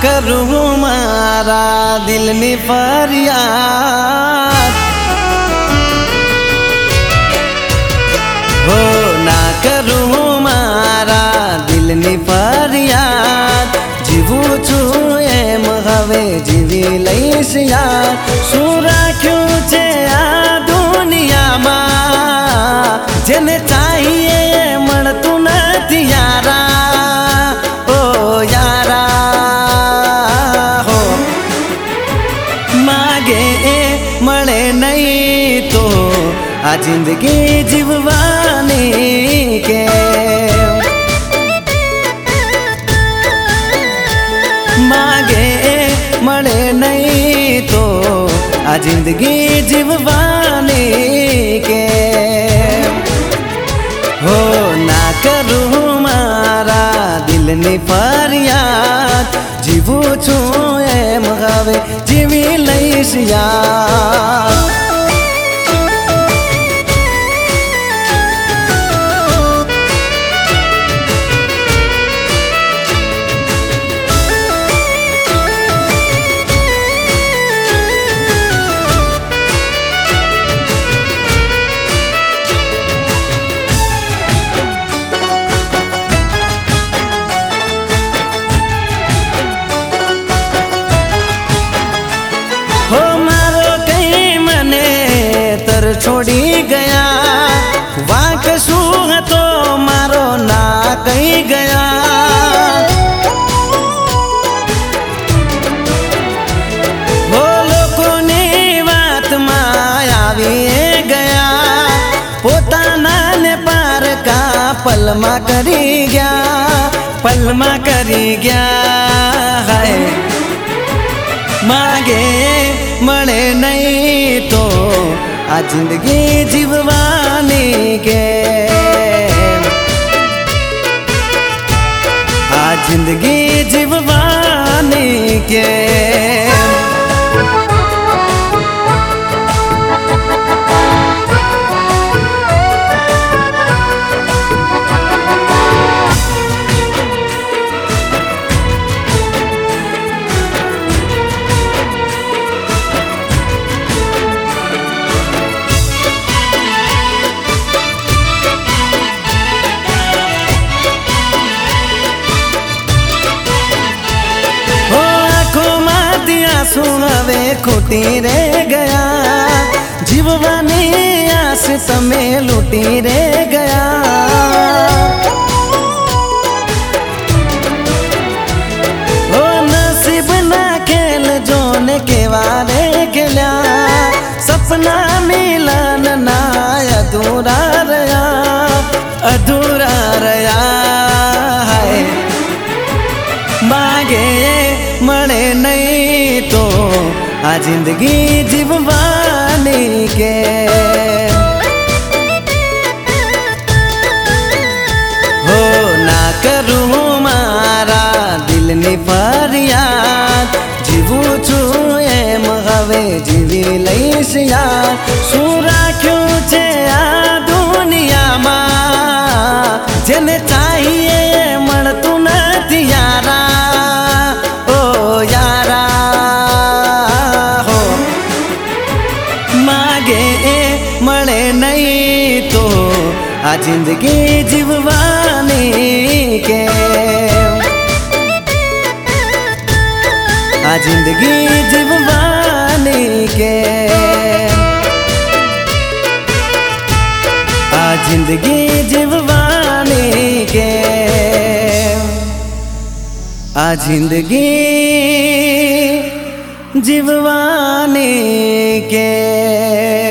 करूँ मारा दिल ની फरियाद हो ना करूँ मारा दिल ની फरियाद जीवू छू एम हवे जीवी लईश यार શું રાખ્યું છે આ દુનિયામાં જેને चाहिए મળતું નથી यारा ओ यारा हो मागे મળે नहीं तो आ जिंदगी जीववानी के मागे મળે नहीं तो आ जिंदगी जीववानी के हो ना करूँ मारा दिल ની फरियाद जीवू छू एम हवे जीवी लईश यार छोड़ी गया वाक शू तो मारो ना कहीं गया वो लोगों ने बात मायावी गया पोताना ने पार का पलमा करी गया है मागे મળે नहीं तो आ जिंदगी जीववानी के आ जिंदगी जीववानी के सुनवे खोटी रह गया जीववानी आस तमे लूटी रह गया ओ नसीब ना खेल जोने के वारे खेल्या सपना मिलन ना अधूरा रहा है मागे મળે नहीं तो आ जिंदगी जीववानी के हो ना करूँ मारा दिल ની फरियाद जीवू छू एम हवे जीवी लईश यार શું રાખ્યું છે આ દુનિયામાં જેને चाहिए મળતું નથી यारा મળે नहीं तो आ जिंदगी जीववानी के आ जिंदगी जीववानी के आ जिंदगी जीववानी के आ जिंदगी जीववानी के।